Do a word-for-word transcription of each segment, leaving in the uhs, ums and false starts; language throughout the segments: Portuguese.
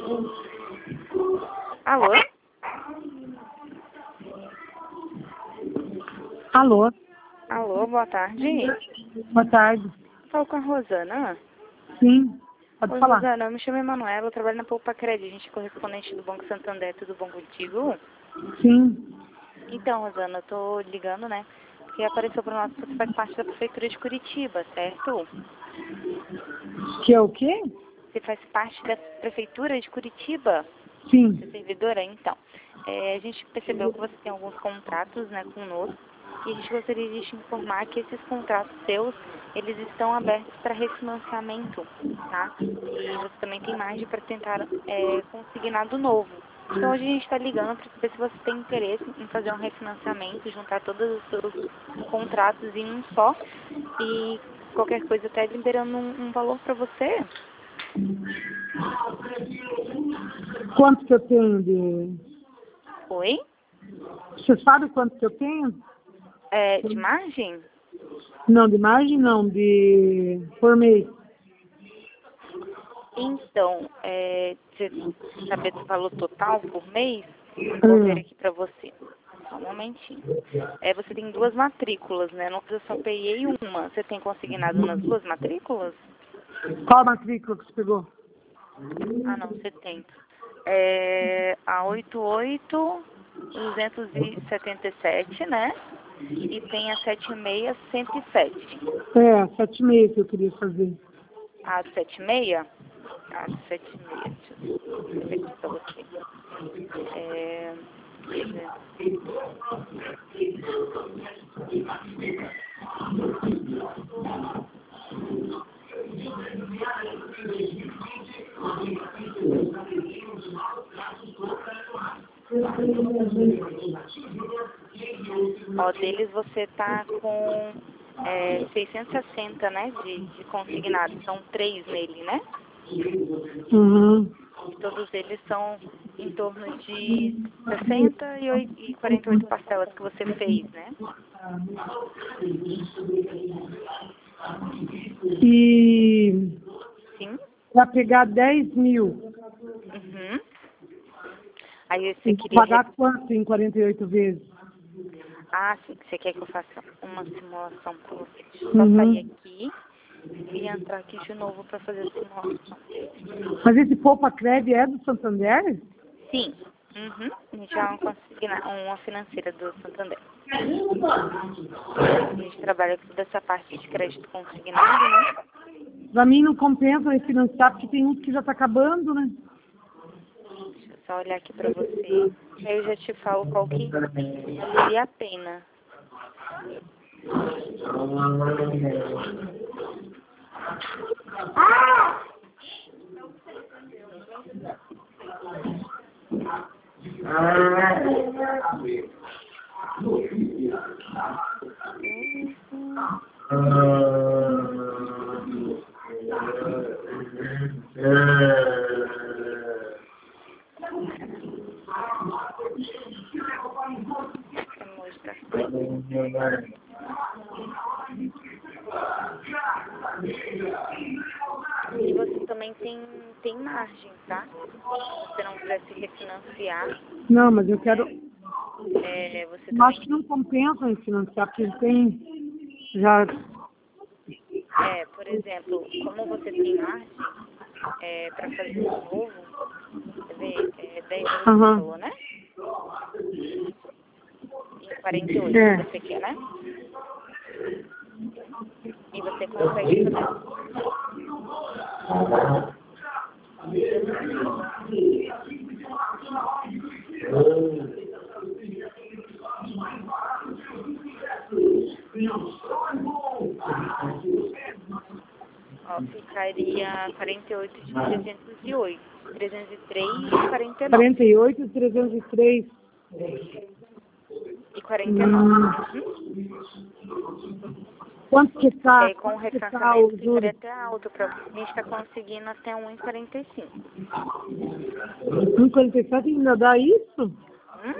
Alô? Alô? Alô, boa tarde. Boa tarde. Falo com a Rosana. Sim, pode Oi, falar. Rosana, eu me chamo Emanuela, eu trabalho na Poupa Crédito, a gente é correspondente do Banco Santander, tudo bom contigo? Sim. Então, Rosana, eu tô ligando, né, porque apareceu para nós que você faz parte da Prefeitura de Curitiba, certo? Que é o quê? Você faz parte da Prefeitura de Curitiba? Sim. Você é servidora? Então, é, a gente percebeu que você tem alguns contratos, né, conosco, e a gente gostaria de te informar que esses contratos seus, eles estão abertos para refinanciamento, tá? E você também tem margem para tentar é, consignado novo. Então hoje a gente está ligando para saber se você tem interesse em fazer um refinanciamento, juntar todos os seus contratos em um só, e qualquer coisa até liberando um, um valor para você. Quanto que eu tenho de... Oi? Você sabe quanto que eu tenho? É, de margem? Não, de margem não, de... por mês. Então, é, você saber do valor total por mês? Vou ver Hum. aqui pra você. Só um momentinho. É, você tem duas matrículas, né? Não, eu só peguei uma. Você tem consignado nas duas matrículas? Qual a matrícula que você pegou? Ah, não, você tem. É, a oitenta e oito, duzentos e setenta e sete, né? E tem a setenta e seis, cento e sete. É, sete meses que eu queria fazer. A setenta e seis? A setenta e seis. Deixa eu escrever aqui pra você. É... Ó, deles você tá com é, seiscentos e sessenta, né, de, de consignado. São três nele, né? Uhum. E todos eles são em torno de sessenta e oito e quarenta e oito parcelas que você fez, né? E Sim. para pegar dez mil, Uhum. Aí você tem que queria... pagar quanto em quarenta e oito vezes? Ah, sim, você quer que eu faça uma simulação para você. Deixa eu só Uhum. sair aqui e entrar aqui de novo para fazer a simulação. Mas esse Poupa Crédito é do Santander? Sim. Uhum. A gente é uma, consigna... uma financeira do Santander. A gente trabalha com toda essa parte de crédito consignado, né? Para mim não compensa refinanciar, porque tem uns que já está acabando, né? Deixa eu só olhar aqui para você. Aí eu já te falo qual que valeria a pena. Pra mostrar. E você também tem, tem margem, tá? Se você não quiser se refinanciar, Não, mas eu quero... é, você Eu acho também... que não compensa refinanciar, porque ele tem... Já... É, por exemplo, como você tem margem é, para fazer de novo, você vê, é, dez mil você Aham. falou, né? Em quarenta e oito É. você quer, né? E você consegue fazer. Ó, ficaria quarenta e oito de trezentos e oito. trezentos e três e quarenta e nove. quarenta e oito, trezentos e três. E quarenta e nove. Hum. Quanto que E está? aí com o Quanto que tá refinanciamento o ficaria juros? até alto para você. A gente está conseguindo até um e quarenta e cinco. um e quarenta e sete ainda dá isso? Hum?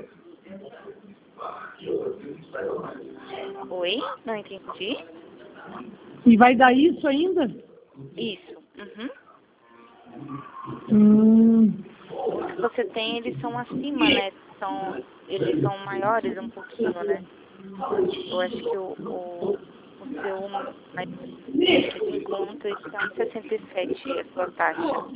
Oi? Não entendi. E vai dar isso ainda? Isso. Uhum. Hum. você tem, eles são acima, né? São, eles são maiores um pouquinho, né? Eu acho que o, o, o seu mais de conta está em sessenta e sete, a sua taxa.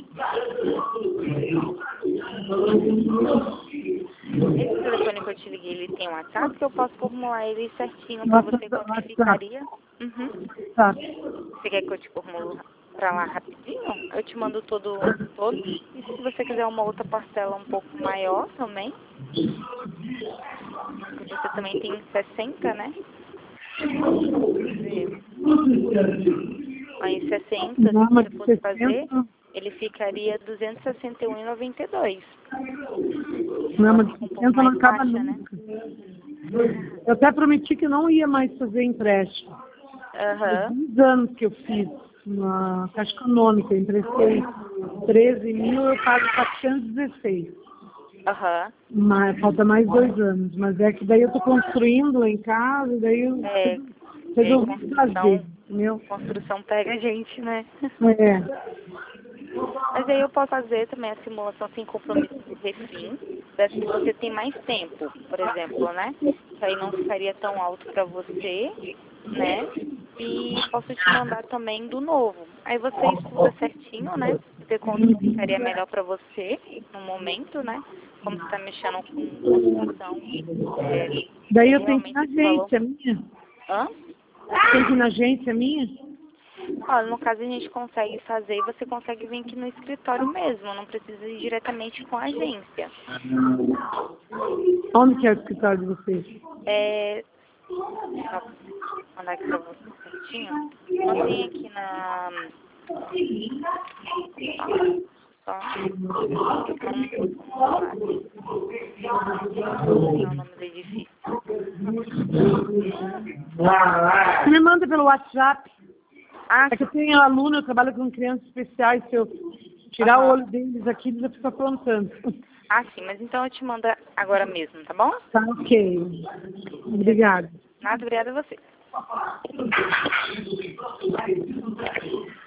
Esse telefone que eu te liguei, ele tem um WhatsApp, que eu posso formular ele certinho para você quanto que ficaria? Uhum. Tá. Você quer que eu te formulo pra lá rapidinho? Eu te mando todo, todo. E se você quiser uma outra parcela um pouco maior também, você também tem sessenta, né? Aí sessenta, Não, se mas você fosse fazer, sessenta ele ficaria duzentos e sessenta e um reais e noventa e dois centavos. Não, mas Fica um pouco sessenta não mais acaba baixa, né? nunca. Eu até prometi que não ia mais fazer empréstimo. Aham. Uns anos que eu fiz na Caixa Econômica, eu emprestei treze mil, eu pago quatrocentos e dezesseis. Aham. Mas falta mais dois anos. Mas é que daí eu tô construindo lá em casa, e daí eu É, resolvi é, fazer, construção, entendeu? construção pega a gente, né? É. Mas aí eu posso fazer também a simulação sem compromisso do refim, dessa que você tem mais tempo, por exemplo, né? Que aí não ficaria tão alto para você, né? E posso te mandar também do novo. Aí você estuda certinho, né? Ver quanto ficaria melhor para você no momento, né? Como você está mexendo com construção, é, Daí eu tenho que ir realmente na esse valor. agência minha. Hã? Tem que ir na agência minha? Olha, no caso a gente consegue fazer e você consegue vir aqui no escritório mesmo, não precisa ir diretamente com a agência. Onde que é o escritório de vocês? É, deixa eu mandar aqui pra você certinho. Mandei aqui na... Só, só... Não é o nome do edifício. Você me manda pelo WhatsApp. Ah, É que eu tenho aluno, eu trabalho com crianças especiais, se eu tirar aham. o olho deles aqui, eles vão ficar aprontando. Ah, sim, mas então eu te mando agora mesmo, tá bom? Tá, ok. Obrigada. Nada, obrigada a você.